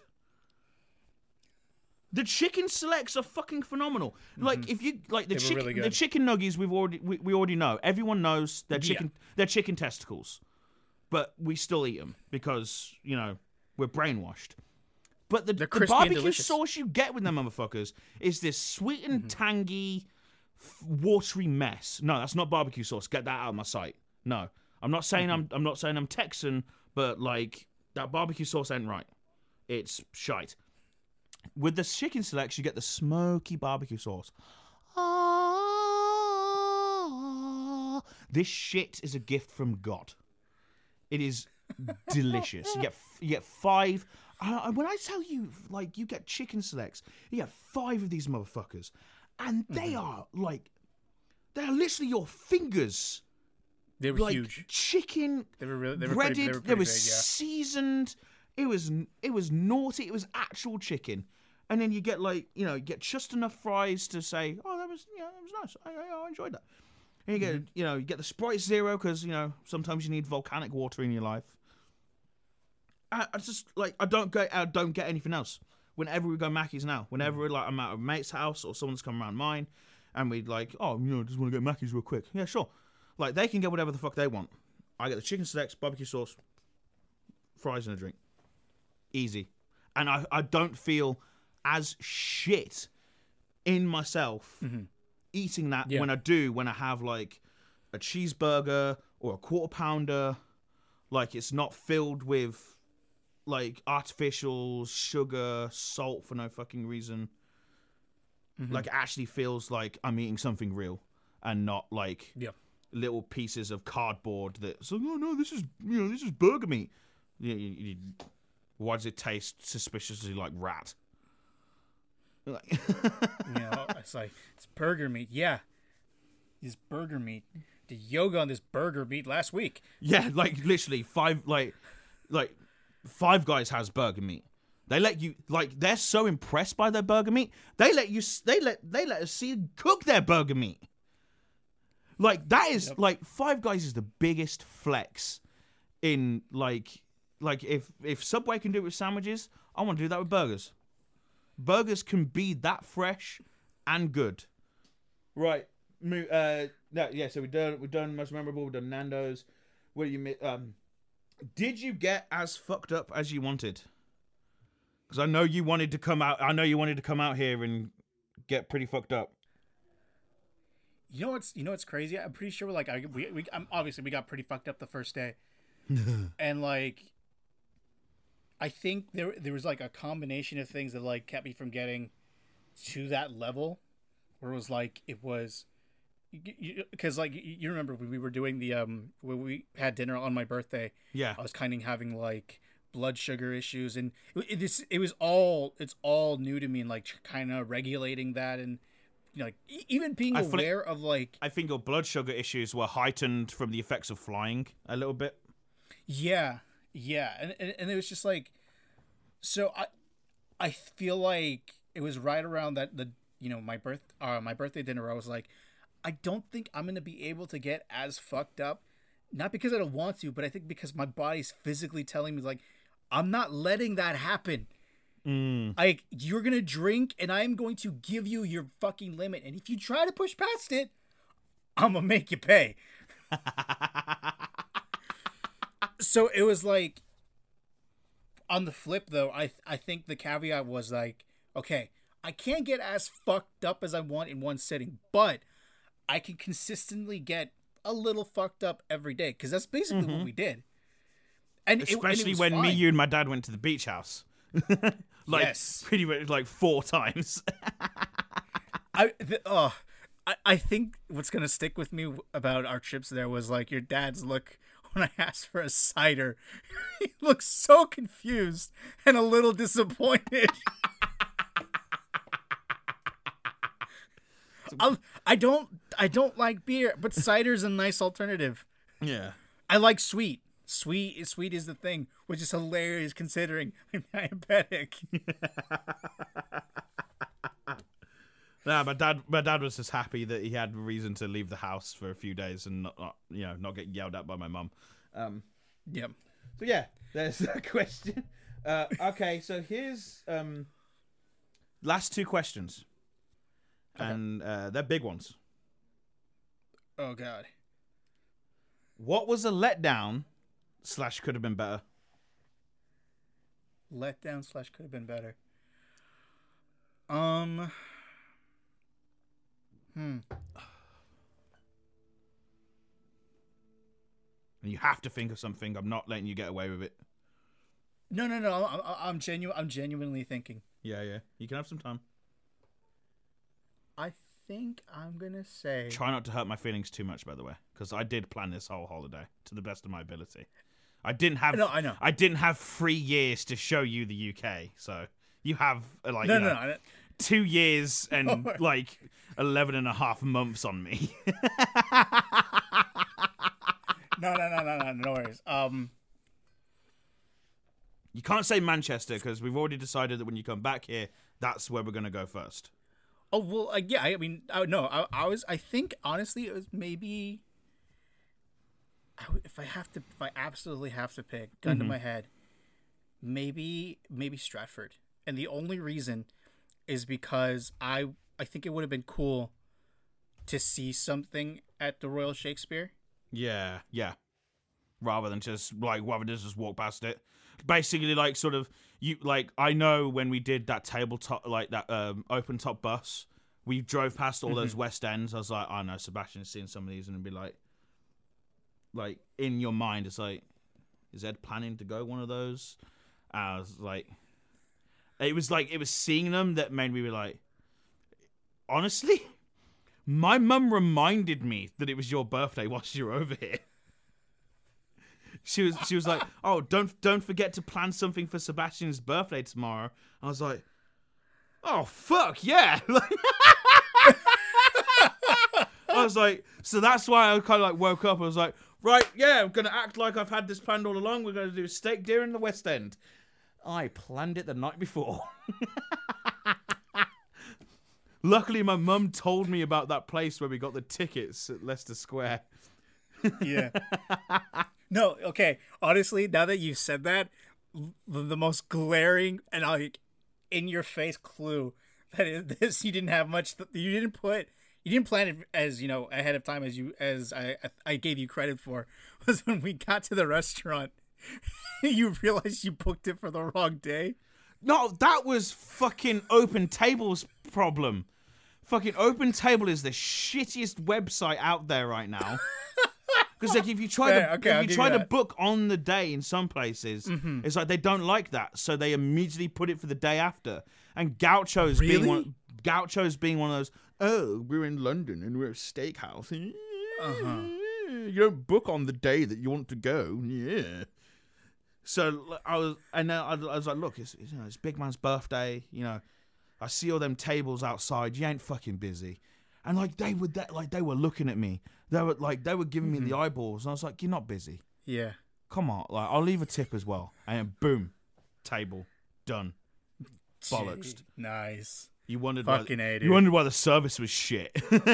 The chicken selects are fucking phenomenal. Like if you like the They were chicken, really the good. chicken nuggies, we've already we, we already know. Everyone knows they're chicken. They're chicken testicles, but we still eat them because you know we're brainwashed. But the, They're the crispy and barbecue delicious. sauce you get with them motherfuckers is this sweet and Mm-hmm. tangy, f- watery mess. No, that's not barbecue sauce. Get that out of my sight. No, I'm not saying Mm-hmm. I'm I'm not saying I'm Texan, but like that barbecue sauce ain't right. It's shite. With the chicken selects, you get the smoky barbecue sauce. Ah, this shit is a gift from God. It is delicious. You get you get five. Uh, when I tell you, like, you get chicken selects, you get five of these motherfuckers, and they are like, they are literally your fingers. They were Like huge. chicken, They were really, they were breaded. pretty, they were it pretty was big, yeah. seasoned. It was it was naughty. It was actual chicken, and then you get like you know you get just enough fries to say, oh, that was yeah, that was nice. I, I, I enjoyed that. And you get Mm-hmm. you know you get the Sprite Zero because you know sometimes you need volcanic water in your life. I, I just like I don't get I don't get anything else. Whenever we go Mackey's now, whenever Mm-hmm. like I'm at a mate's house or someone's come around mine, and we like oh you know just want to go Mackey's real quick. Yeah, sure. Like they can get whatever the fuck they want. I get the chicken selects, barbecue sauce, fries, and a drink. Easy. And I, I don't feel as shit in myself Mm-hmm. eating that Yeah. when I do, when I have like a cheeseburger or a quarter pounder. Like, it's not filled with like artificial sugar, salt for no fucking reason. Mm-hmm. Like, it actually feels like I'm eating something real and not like Yeah. little pieces of cardboard that's like, oh no, this is, you know, this is burger meat. You, you, you, why does it taste suspiciously like rat? Like, You know, it's like, it's burger meat. Yeah. This burger meat. The yoga on this burger meat last week. yeah, like literally five, like, like Five Guys has burger meat. They let you, like, they're so impressed by their burger meat. They let you, they let, they let us see cook their burger meat. Like, that is, Yep. like, Five Guys is the biggest flex in, like, like if if Subway can do it with sandwiches, I want to do that with burgers. Burgers can be that fresh and good. Right. Mo- Uh, no, yeah, so we've done, we've done most memorable, we've done Nando's. What do you mi- um, did you get as fucked up as you wanted? Because I know you wanted to come out, I know you wanted to come out here and get pretty fucked up. You know what's you know what's crazy? I'm pretty sure like I we we I'm, obviously we got pretty fucked up the first day, and like I think there there was like a combination of things that like kept me from getting to that level, where it was like it was because like you, you remember when we were doing the um when we had dinner on my birthday, Yeah. I was kind of having like blood sugar issues, and it, it, this it was all it's all new to me, and like kind of regulating that and. You know, like e- even being I feel like- aware of like I think your blood sugar issues were heightened from the effects of flying a little bit. yeah yeah and, and and it was just like so I I feel like it was right around that the you know my birth uh my birthday dinner I was like I don't think I'm gonna be able to get as fucked up, not because I don't want to, but I think because my body's physically telling me like I'm not letting that happen. Mm. Like, you're gonna drink, and I'm going to give you your fucking limit. And if you try to push past it, I'm gonna make you pay. So it was like, on the flip though, I I think the caveat was like, okay, I can't get as fucked up as I want in one sitting, but I can consistently get a little fucked up every day because that's basically Mm-hmm. what we did. And it- and it Especially was when me, fine. you, and my dad went to the beach house. Like, Yes. pretty much like four times. I the, oh, I I think what's gonna stick with me about our trips there was like your dad's look when I asked for a cider. He looked so confused and a little disappointed. I'll, I don't I don't like beer, but cider's a nice alternative. Yeah. I like sweet. Sweet sweet is the thing, which is hilarious considering I'm diabetic. Nah, my dad, my dad was just happy that he had reason to leave the house for a few days and not, not you know, not get yelled at by my mum. Um, Yep. so yeah, there's a question. Uh, okay, so here's um, last two questions, and uh, they're big ones. Oh god. What was a letdown slash could have been better? Letdown slash could have been better. Um. Hmm. And you have to think of something. I'm not letting you get away with it. No, no, no. I'm, I'm genuine. I'm genuinely thinking. Yeah, yeah. You can have some time. I think I'm gonna say. Try not to hurt my feelings too much, by the way, because I did plan this whole holiday to the best of my ability. I didn't have. No, I know. I didn't have three years to show you the U K, so you have uh, like No, you no, know, no. two years and like eleven and a half months on me. No, no, no, no, no. No worries. Um. You can't say Manchester because we've already decided that when you come back here, that's where we're gonna go first. Oh well. Uh, yeah. I mean, I, no. I, I was. I think honestly, it was maybe. I would- If I have to, if I absolutely have to pick, gun to my head, maybe, maybe Stratford, and the only reason is because I, I think it would have been cool to see something at the Royal Shakespeare. Yeah, yeah. rather than just like rather than just walk past it. Basically, like sort of you like I know when we did that tabletop like that um, open top bus, we drove past all mm-hmm. those West Ends. I was like, oh no, Sebastian's seen some of these, and it'd be like, like in your mind, it's like, is Ed planning to go one of those? I was like, it was like it was seeing them that made me be like, honestly, my mum reminded me that it was your birthday whilst you were over here. She was she was like, oh, don't don't forget to plan something for Sebastian's birthday tomorrow. I was like, oh fuck yeah! I was like, so that's why I kind of like woke up. I was like, right, yeah, I'm gonna act like I've had this planned all along. We're gonna do steak dinner in the West End. I planned it the night before. Luckily, my mum told me about that place where we got the tickets at Leicester Square. Yeah. No, okay. Honestly, now that you've said that, the, the most glaring and like in your face clue that is this, you didn't have much. Th- you didn't put. You didn't plan it as you know ahead of time as you as I I gave you credit for, was when we got to the restaurant. You realized you booked it for the wrong day. No, that was fucking Open Table's problem. Fucking Open Table is the shittiest website out there right now. Because like if you try yeah, to okay, if you try to book on the day in some places, mm-hmm. it's like they don't like that, so they immediately put it for the day after. And Gaucho's really? being one, Gaucho's being one of those. Oh, we're in London and we're at a steakhouse. Uh-huh. You don't book on the day that you want to go. Yeah. So I was, and then I was like, look, it's, it's, you know, it's big man's birthday. You know, I see all them tables outside. You ain't fucking busy. And like they were, that, like they were looking at me. They were like they were giving mm-hmm. me the eyeballs, and I was like, "You're not busy. Yeah, come on. Like I'll leave a tip as well." And then boom, table done. Bollocks. Nice. You wondered fucking why, A, you wondered why the service was shit.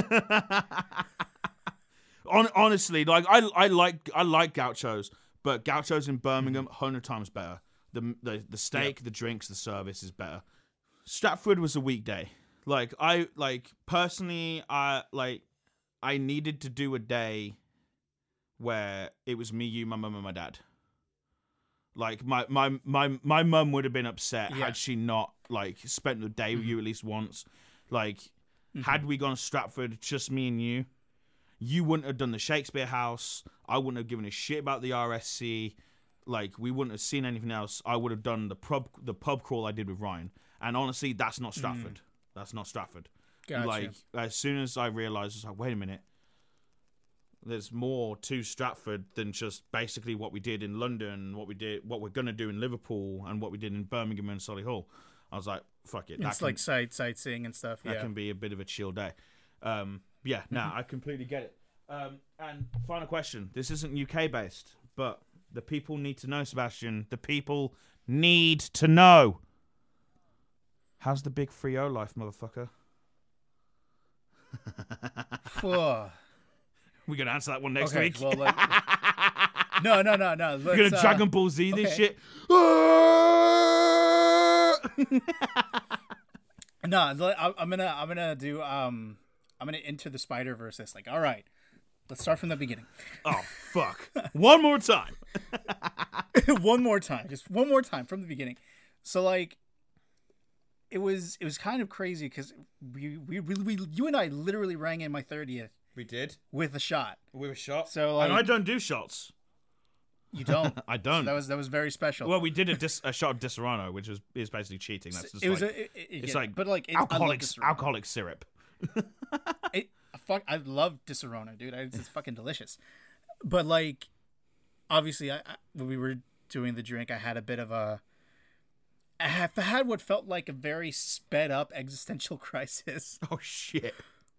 On, honestly, like I I like I like Gauchos, but Gauchos in Birmingham mm-hmm. hundred times better. The the the steak, yep. the drinks, the service is better. Stratford was a weekday. Like I like personally, I like I needed to do a day where it was me, you, my mum, and my dad. Like my my my my mum would have been upset yeah. had she not like spent the day with you at least once. Like mm-hmm. had we gone to Stratford, just me and you, you wouldn't have done the Shakespeare House. I wouldn't have given a shit about the R S C. Like we wouldn't have seen anything else. I would have done the pub the pub crawl I did with Ryan. And honestly, that's not Stratford. Mm. That's not Stratford. Gotcha. Like as soon as I realised, I was like, wait a minute. There's more to Stratford than just basically what we did in London, what we did, what we're gonna do in Liverpool, and what we did in Birmingham and Solihull. I was like, fuck it. It's that like can, sight sightseeing and stuff. That yeah. can be a bit of a chill day. Um, yeah, no, nah, I completely get it. Um, and final question. This isn't U K based, but the people need to know, Sebastian. The people need to know. How's the big three oh life, motherfucker? We're going to answer that one next okay, week. Well, like, no, no, no, no. We're going to Dragon Ball Z okay. this shit. No, I'm going to I'm gonna do, um, I'm going to enter the Spider-Verse. It's like, all right, let's start from the beginning. Oh, fuck. One more time. One more time. Just one more time from the beginning. So, like, it was it was kind of crazy because we, we, we, we, you and I literally rang in my thirtieth. We did? With a shot. With a shot? So, like, and I don't do shots. You don't? I don't. So that was that was very special. Well, we did a, dis, a shot of Disaronno, which was is basically cheating. That's just it was like, a, it, it, it's yeah, like but like it, alcoholic, alcoholic syrup. it, fuck, I love Disaronno, dude. It's, it's fucking delicious. But like, obviously, I, I when we were doing the drink, I had a bit of a, I had what felt like a very sped up existential crisis. Oh shit.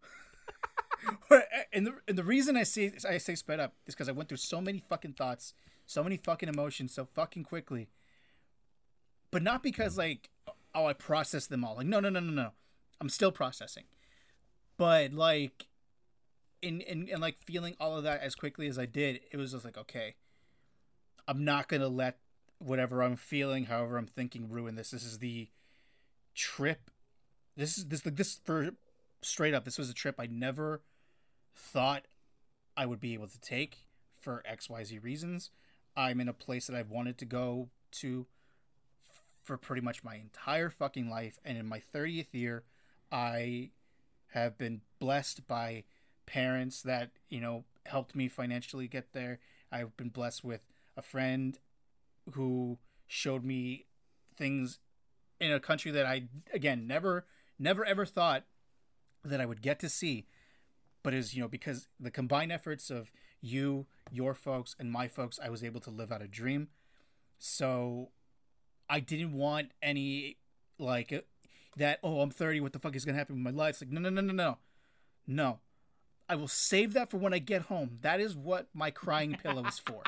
and the and the reason I say I say sped up is because I went through so many fucking thoughts, so many fucking emotions, so fucking quickly. But not because like, oh, I processed them all. Like, no, no, no, no, no. I'm still processing. But like, in in and like feeling all of that as quickly as I did, it was just like, okay, I'm not gonna let whatever I'm feeling, however I'm thinking, ruin this. This is the trip. This is this this for straight up. This was a trip I never thought I would be able to take. for X Y Z reasons. I'm in a place that I've wanted to go to for pretty much my entire fucking life. And in my thirtieth year, I have been blessed by parents that, you know, helped me financially get there. I've been blessed with a friend who showed me things in a country that I, again, never, never ever thought that I would get to see. But is, you know, because the combined efforts of you, your folks, and my folks, I was able to live out a dream. So I didn't want any, like, that, oh, I'm thirty, what the fuck is going to happen with my life? It's like, no, no, no, no, no. No. I will save that for when I get home. That is what my crying pillow is for.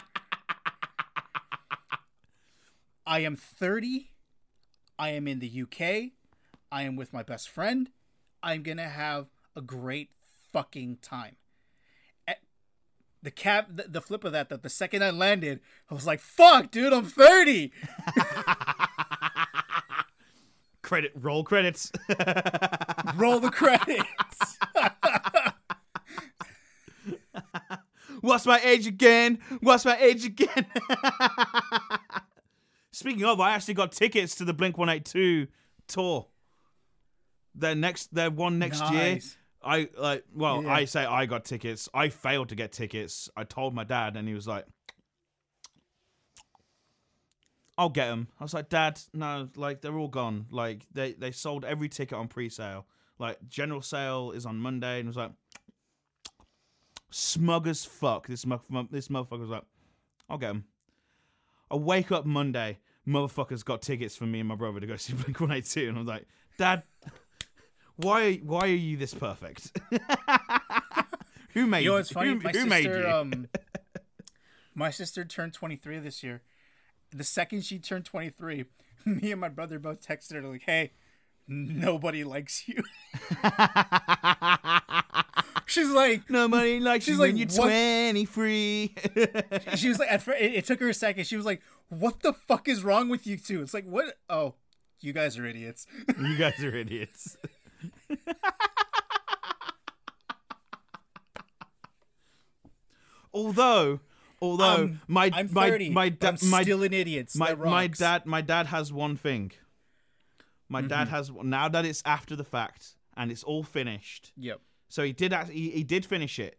I am thirty. I am in the U K. I am with my best friend. I'm going to have a great fucking time. The cap, the, the flip of that, that the second I landed, I was like, fuck, dude, I'm thirty. Credit, roll credits. Roll the credits. What's my age again? What's my age again? Speaking of, I actually got tickets to the Blink one eighty-two tour. Their next, their one next Nice. year. I like. Well, Yeah. I say I got tickets. I failed to get tickets. I told my dad, and he was like, "I'll get them." I was like, "Dad, no, like they're all gone. Like they they sold every ticket on pre-sale. Like general sale is on Monday." And I was like, smug as fuck. This mo- this motherfucker was like, "I'll get them." I wake up Monday, motherfuckers got tickets for me and my brother to go see Blink one eighty-two, and I was like, "Dad, why why are you this perfect? Who made You know what's funny? Who, my who sister, made you?" um, my sister turned twenty-three this year. The second she turned twenty-three, me and my brother both texted her like, "Hey, nobody likes you." She's like, Nobody likes she's you like, when you're "What?" twenty-three. She was like, at first, it, it took her a second. She was like, "What the fuck is wrong with you two?" It's like, what? Oh, you guys are idiots. You guys are idiots. although, although Um, my I'm my thirty, my but dad I'm my still an idiot. my That my rocks. dad my dad has one thing. My Mm-hmm. dad has now that it's after the fact and it's all finished. Yep. So he did act- he, he did finish it.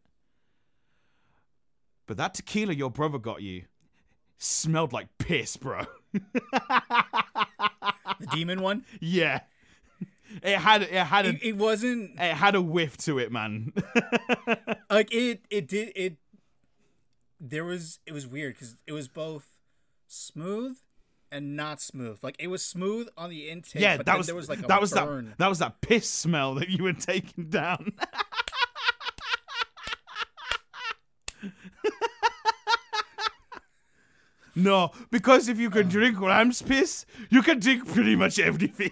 But that tequila your brother got you smelled like piss, bro. The demon one. Yeah. It had it had a It, it wasn't it had a whiff to it, man. like it. It did it. There was it was weird because it was both smooth and not smooth. Like it was smooth on the intake. Yeah, but that then was there was like a that was burn. that that was that piss smell that you were taking down. No, because if you can drink ram's piss, you can drink pretty much everything.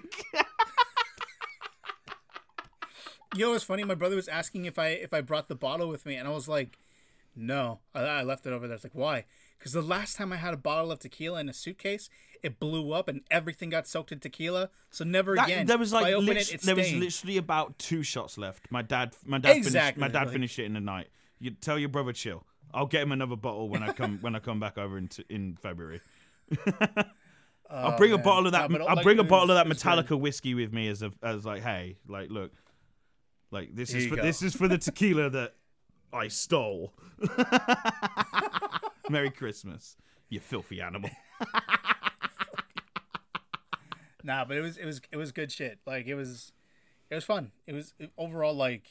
You know what's funny? My brother was asking if I if I brought the bottle with me, and I was like, no, I, I left it over there. It's like, why? Because the last time I had a bottle of tequila in a suitcase, it blew up and everything got soaked in tequila. So never That- again. there was If like I open lit- it, it's there was stained. literally about two shots left. My dad, my dad Exactly, finished. My dad like- finished it in the night. You tell your brother chill. I'll get him another bottle when I come when I come back over in t- in February. I'll bring a man. bottle of that. No, but, I'll like, bring a it bottle was- of that it was Metallica good. whiskey with me as a as like, hey, like look, like this Here is you for go. this is for the tequila that I stole. Merry Christmas, you filthy animal. Nah, but it was it was it was good shit. Like it was, it was fun. It was it, overall like.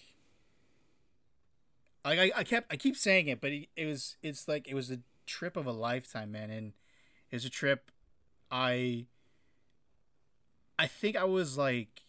Like I, I kept I keep saying it, but it, it was it's like it was a trip of a lifetime, man, and it was a trip. I. I think I was like.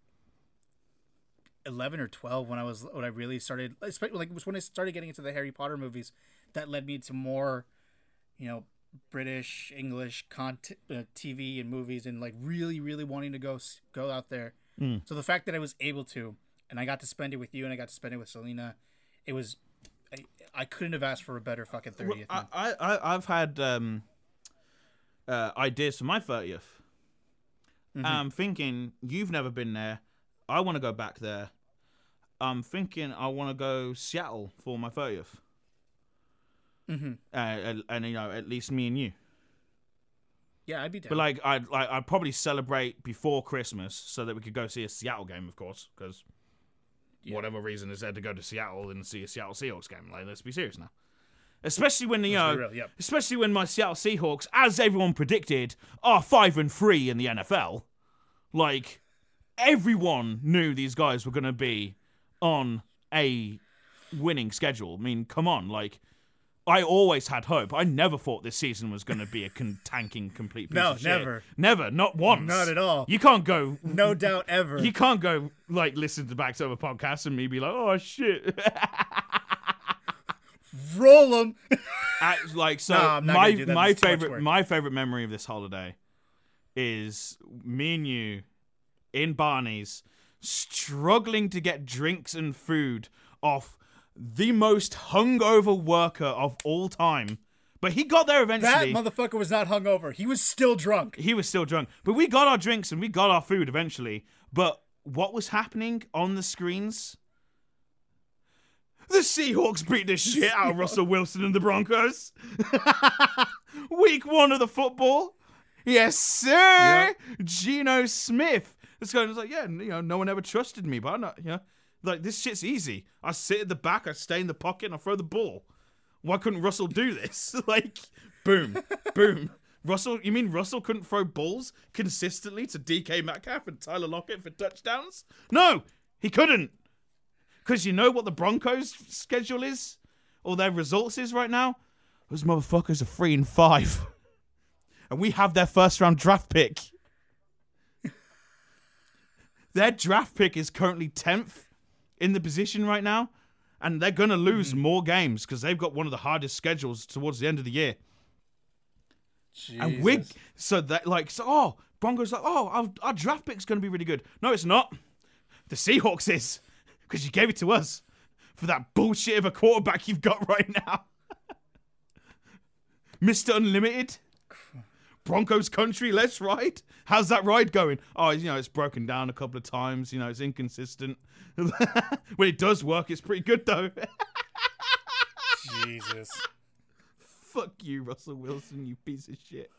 Eleven or twelve when I was when I really started, especially like it was when I started getting into the Harry Potter movies, that led me to more, you know, British English content, uh, T V and movies, and like really really wanting to go s- go out there. Mm. So the fact that I was able to, and I got to spend it with you, and I got to spend it with Selena, it was, I, I couldn't have asked for a better fucking thirtieth. I, I, I I've had um, uh, ideas for my thirtieth. Mm-hmm. I'm thinking you've never been there. I want to go back there. I'm thinking I want to go Seattle for my thirtieth. Mm-hmm. uh, and, and you know, at least me and you. Yeah, I'd be down. But like, I'd like, I'd probably celebrate before Christmas so that we could go see a Seattle game, of course, because Yeah. whatever reason is there to go to Seattle and see a Seattle Seahawks game. Like, let's be serious now. Especially when you Let's know, be real, yep. especially when my Seattle Seahawks, as everyone predicted, are five and three in the N F L. Like, everyone knew these guys were going to be on a winning schedule. I mean, come on, like. I always had hope. I never thought this season was going to be a con- tanking complete piece No, of shit. never. Never, not once. Not at all. You can't go... No doubt ever. You can't go, like, listen to Back Over podcast and me be like, oh, shit. Roll them. like, so, Nah, I'm not my, gonna do that. my It's too much favorite work. my favorite memory of this holiday is me and you in Barney's struggling to get drinks and food off the most hungover worker of all time. But he got there That eventually. motherfucker was not hungover. He was still drunk. He was still drunk. But we got our drinks and we got our food eventually. But what was happening on the screens? The Seahawks beat the shit out of Russell Wilson and the Broncos. Week one of the football. Yes, sir. Geno Smith. This guy was like, yeah, you know, no one ever trusted me, but I'm not, you know, like, this shit's easy. I sit at the back, I stay in the pocket, and I throw the ball. Why couldn't Russell do this? Like, boom, boom. Russell, you mean Russell couldn't throw balls consistently to D K Metcalf and Tyler Lockett for touchdowns? No, he couldn't. Because you know what the Broncos' schedule is? Or their results is right now? Those motherfuckers are three and five. And we have their first round draft pick. Their draft pick is currently tenth in the position right now. And they're going to lose mm-hmm. more games because they've got one of the hardest schedules towards the end of the year. Jesus. And we so that like so oh Broncos like oh our, our draft pick's going to be really good. No, it's not. The Seahawks is because you gave it to us for that bullshit of a quarterback you've got right now, Mister Unlimited. Broncos country, let's ride. How's that ride going? Oh, you know, it's broken down a couple of times. You know, it's inconsistent. When it does work, it's pretty good, though. Jesus. Fuck you, Russell Wilson, you piece of shit.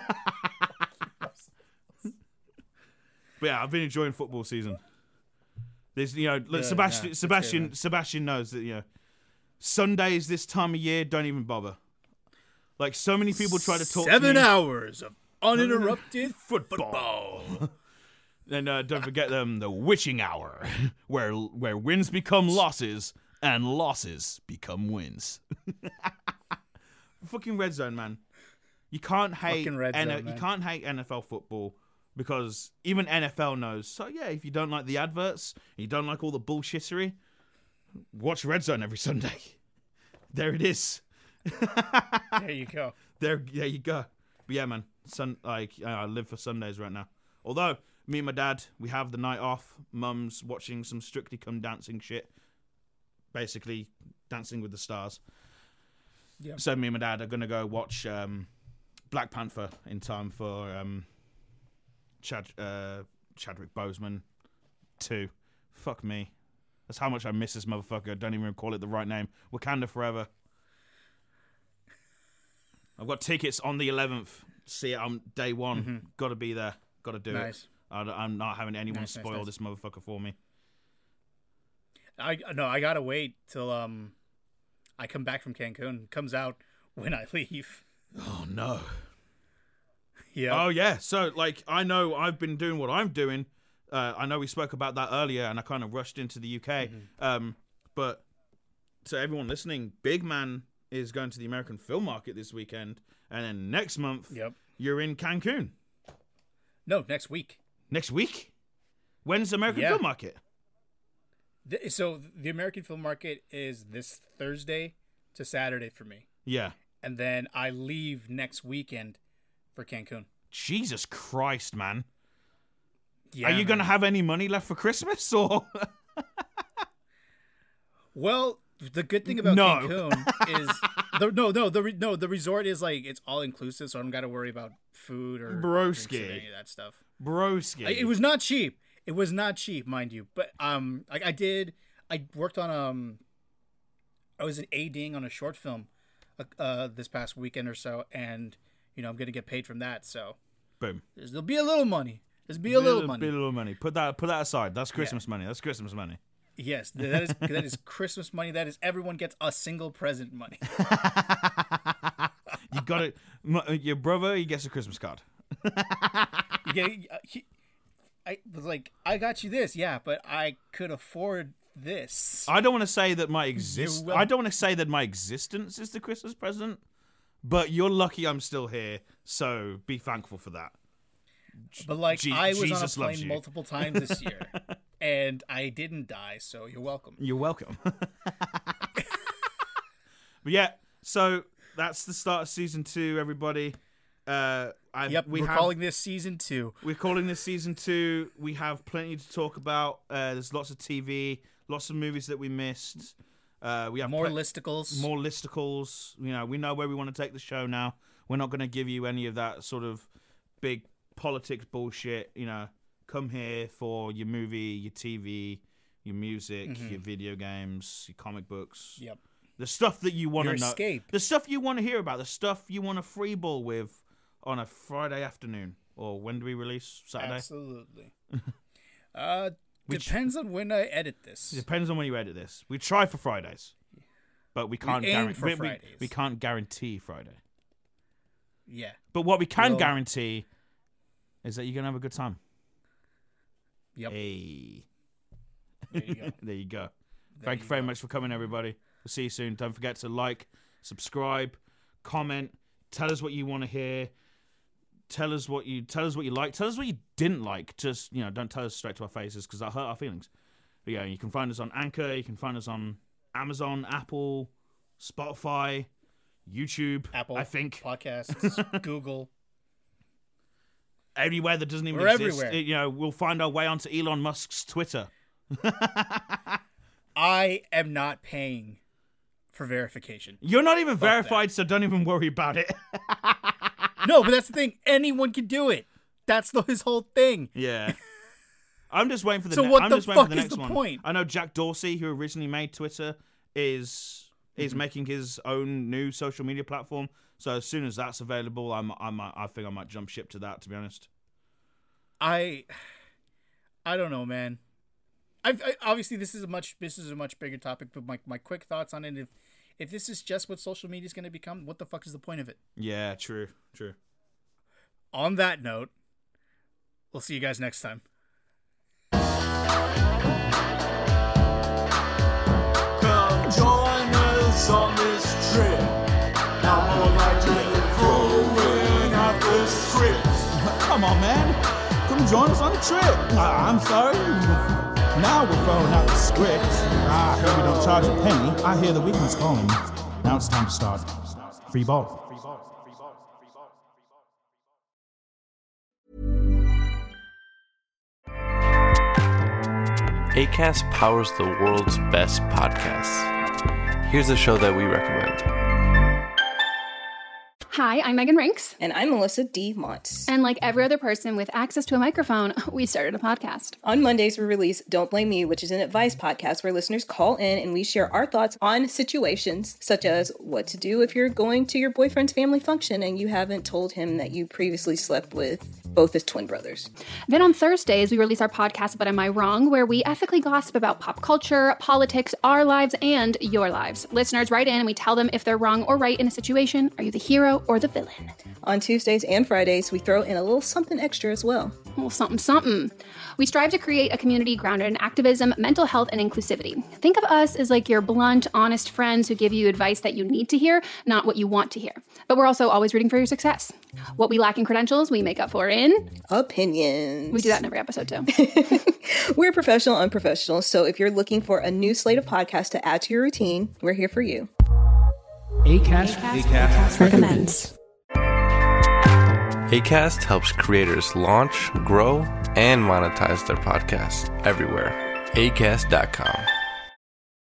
But yeah, I've been enjoying football season. There's, you know, Yeah, Sebastian, yeah, Sebastian, good, Sebastian knows that, you know, Sundays this time of year, don't even bother. Like, so many people try to talk Seven to me. hours of uninterrupted Football. And uh, don't forget them, the witching hour, where where wins become losses and losses become wins. Fucking Red Zone, man. You can't hate Fucking Red N- Zone, you man. can't hate N F L football because even N F L knows. So yeah, if you don't like the adverts, you don't like all the bullshittery, watch Red Zone every Sunday. There it is. There you go. There, there you go. But yeah, man. Sun, like uh, I live for Sundays right now. Although me and my dad, we have the night off. Mum's watching some Strictly Come Dancing shit. Basically, Dancing with the Stars. Yep. So me and my dad are gonna go watch um, Black Panther in time for um, Chad, uh, Chadwick Boseman two. Fuck me. That's how much I miss this motherfucker. I don't even call it the right name. Wakanda Forever. I've got tickets on the eleventh. See it on day one. Mm-hmm. Got to be there. Got to do Nice. it. I, I'm not having anyone Nice, nice, spoil nice. this motherfucker for me. I no, I gotta wait till um, I come back from Cancun. It comes out when I leave. Oh no. Yeah. Oh yeah. So like, I know I've been doing what I'm doing. Uh, I know we spoke about that earlier, and I kind of rushed into the U K. Mm-hmm. Um, but to everyone listening, Big Man is going to the American Film Market this weekend, and then next month, Yep. you're in Cancun. No, next week. Next week? When's the American Yeah. Film Market? The, so the American Film Market is this Thursday to Saturday for me, Yeah. and then I leave next weekend for Cancun. Jesus Christ, man. Yeah. Are you man. going to have any money left for Christmas, or? Well, the good thing about No. Cancun is the, no, no, the re, no, the resort is like it's all inclusive, so I don't got to worry about food or drinks or Broski. any of that stuff. Broski. I- It was not cheap. It was not cheap, mind you. But um, like I did, I worked on um, I was an ADing on a short film, uh, this past weekend or so, and you know I'm gonna get paid from that. So boom, there'll be a little money. There's be a little, little money. Be a little money. Put that put that aside. That's Christmas yeah. money. That's Christmas money. Yes, that is that is Christmas money. That is everyone gets a single present money. You got it. Your brother, he gets a Christmas card. You get, he, I was like, I got you this, yeah, but I could afford this. I don't want to say that my exist. I don't want to say that my existence is the Christmas present, but you're lucky I'm still here. So be thankful for that. But like, Je- I was Jesus on a plane multiple times this year, and I didn't die. So you're welcome. You're welcome. But yeah, so that's the start of season two, everybody. Uh, I, yep, we we're have, calling this season two. We're calling this season two. We have plenty to talk about. Uh, there's lots of T V, lots of movies that we missed. Uh, we have more pl- listicles. More listicles. You know, we know where we want to take the show now. We're not going to give you any of that sort of big politics bullshit. You know, come here for your movie, your T V, your music, mm-hmm. your video games, your comic books. Yep. The stuff that you want to know. Escape. The stuff you want to hear about. The stuff you want to freeball with on a Friday afternoon. Or when do we release? Saturday? Absolutely. uh, depends on when I edit this. Depends on when you edit this. We try for Fridays. But we can't we guarantee for we, Fridays. we, we can't guarantee Friday. Yeah. But what we can well, guarantee is that you're going to have a good time. Yep. Hey. There you go. There you go. There Thank you you very go. much for coming, everybody. We'll see you soon. Don't forget to like, subscribe, comment, tell us what you want to hear. Tell us what you tell us what you like. Tell us what you didn't like. Just, you know, don't tell us straight to our faces because that hurt our feelings. But yeah, you can find us on Anchor. You can find us on Amazon, Apple, Spotify, YouTube. Apple, I think podcasts, Google, everywhere that doesn't even We're exist. everywhere. It, you know, we'll find our way onto Elon Musk's Twitter. I am not paying for verification. You're not even Fuck verified, that. so don't even worry about it. No, but that's the thing. Anyone can do it. That's the, his whole thing. Yeah. I'm just waiting for the. So ne- what I'm the just waiting fuck for the is next the one. point? I know Jack Dorsey, who originally made Twitter, is is Mm-hmm. making his own new social media platform. So as soon as that's available, I'm I might I think I might jump ship to that. To be honest, I, I don't know, man. I've, I obviously this is a much this is a much bigger topic, but my my quick thoughts on it. If if this is just what social media is going to become, what the fuck is the point of it? yeah, true, true. On that note, we'll see you guys next time. Come join us on this trip. Now we're like throwing out the script. Come on, man. Come join us on the trip. Uh, I'm sorry. Now we're throwing out the script. I heard we don't charge a penny. I hear the weekend's calling. Now it's time to start. Free ball. Acast powers the world's best podcasts. Here's a show that we recommend. Hi, I'm Megan Rinks. And I'm Melissa D. Montz. And like every other person with access to a microphone, we started a podcast. On Mondays, we release Don't Blame Me, which is an advice podcast where listeners call in and we share our thoughts on situations such as what to do if you're going to your boyfriend's family function and you haven't told him that you previously slept with both his twin brothers. Then on Thursdays, we release our podcast, But Am I Wrong?, where we ethically gossip about pop culture, politics, our lives, and your lives. Listeners write in and we tell them if they're wrong or right in a situation. Are you the hero or the villain? On Tuesdays and Fridays, we throw in a little something extra as well. A little something, something. We strive to create a community grounded in activism, mental health, and inclusivity. Think of us as like your blunt, honest friends who give you advice that you need to hear, not what you want to hear. But we're also always rooting for your success. What we lack in credentials, we make up for in... opinions. We do that in every episode, too. We're professional, unprofessional, so if you're looking for a new slate of podcasts to add to your routine, we're here for you. Acast, Acast, Acast recommends. Acast helps creators launch, grow, and monetize their podcasts everywhere. Acast dot com.